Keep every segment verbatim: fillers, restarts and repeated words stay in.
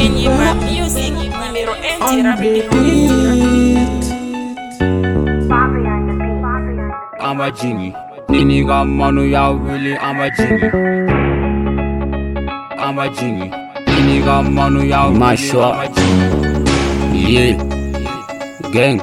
Enyima Music numero un rapide. I'm a genie. Nini got money, I really I'm a genie. I'm a genie. Nini got money, I really I'm a genie. Yeah, gang,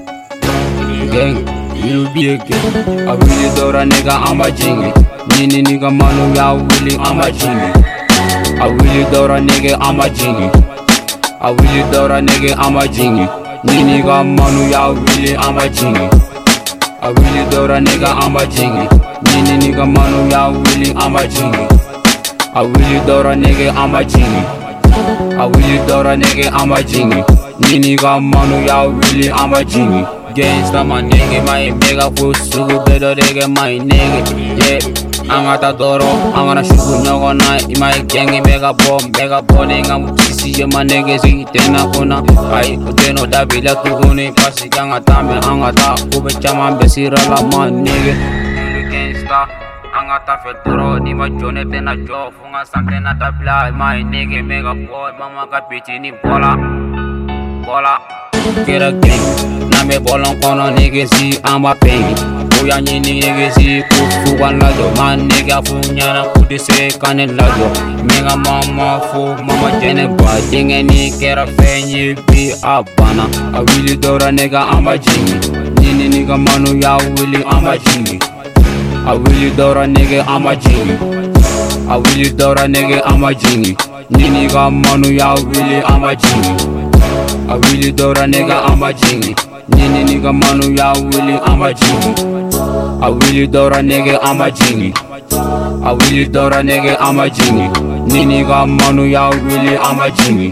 gang, you be a gang. I really do a nigga, I'm a genie. Nini nigga money, I really I'm a genie. I really do a nigga, I'm a genie. I really do a nigga, I'm a genie. Nini got money, I really I'm a genie. I really do a nigga, I'm a genie. Nini nigga manu, ya really I'm a genie. I really do a nigga, I'm a genie. I really do a nigga, I'm a genie. Nini nigga manu, ya really I'm a genie. Gangsta my nigga, my mega full sugar better nigga, my nigga. Yeah, angata doro, angana shuku nyogo na. My gang mega bomb, mega boning, I'm sisi my niggas eat tena kona. I uteno dabila tukuni, pasi kanga tame angata, kube chama besira la my nigga. Gangsta, angata fetoro, ni ma jone tena jo, funga santena tabla, my nigga mega boy, mama kapiti ni bola, bola. Get a gang, na me bolon kono nigga si I'm a pain. Oya nyini nigga si kufu wan lajo, man nigga funyana kudi se kane lajo. Mega mama fu mama jene ba, dinge ni kera fenye bi abana. I really do a nigga I'm a genie. Nini nigga manu ya really I'm a genie. I really do a nigga I'm a genie. I really do a nigga I'm a genie. Nini nigga manu ya really I'm a genie. I really do a nigga I'm a genie. Nini nigga manu ya really I'm a genie. I really do a nigga I'm a genie. I really do a nigga I'm a genie. Nini nigga manu ya really I'm a genie.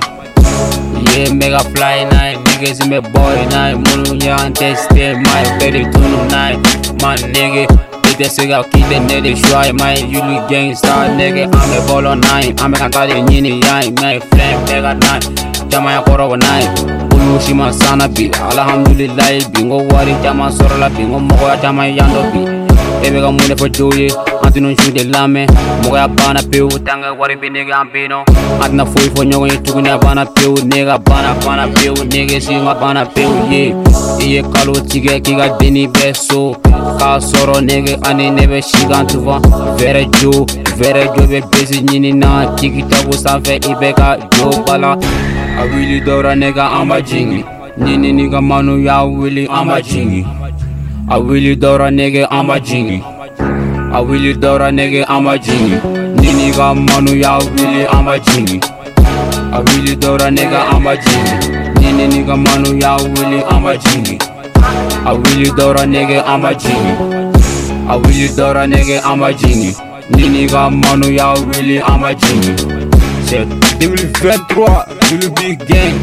Yeah, mega fly night, niggas in my boy night. Munu nyan teste my thirty-two night. My nigga, it is a kid and they try my Yuli gangsta nigga. I'm a ball on nine. I'm a kagari nini yai, my flame mega night. Jama ya koro night. Ulu shima sana bi. Alhamdulillah bingo wari jama sorola bingo mogo ya jama yando bi. Ebe ga mune for joye, antino shude lame. Mogo ya bana peu, tanga wari bi nigga ambino. Antina foi for nyogo ye tukuni ya bana peu, nigga bana bana peu, nigga singa bana peu ye. Iye kalo tige kiga deni beso. Ka soro nigga ani nebe shigan tuva. Vere jo, vere jo be busy nini na. Tiki tabu sanfe ibeka jo bala. I really do a nigga I'm a genie. Nini nigga manu ya really I'm a genie. I really do a nigga I'm a genie. I really do a nigga I'm a genie. Nini nigga manu ya really I'm a genie. I really do a nigga I'm a genie. Nini nigga manu ya really I'm a genie. I really do a nigga I'm a genie. I really do a nigga I'm a genie. Nini nigga manu ya really I'm a genie. C'est deux mille vingt-trois, c'est le big gang.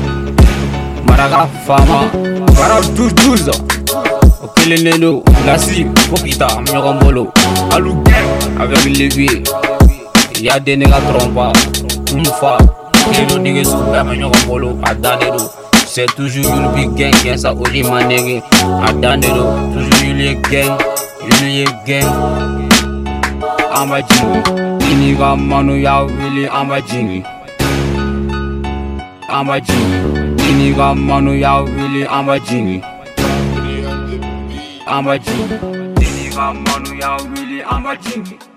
Maraga Fama, para douze douze. Okele Neno, Lassi, Pokita, Myogombolo. Alou gang, avec levier. Y'a des nègres trompa, Umfa. Kilo nègres sous la Myogombolo, Adanero. C'est toujours le big gang, qui est ça, Oli Manege. Adanero, toujours le gang, le gang. I'm a genie. Nini nigga manu ya really I'm a genie. I'm a genie. Nini nigga manu ya really I'm a genie. I'm a genie. Nini nigga manu ya really I'm a genie.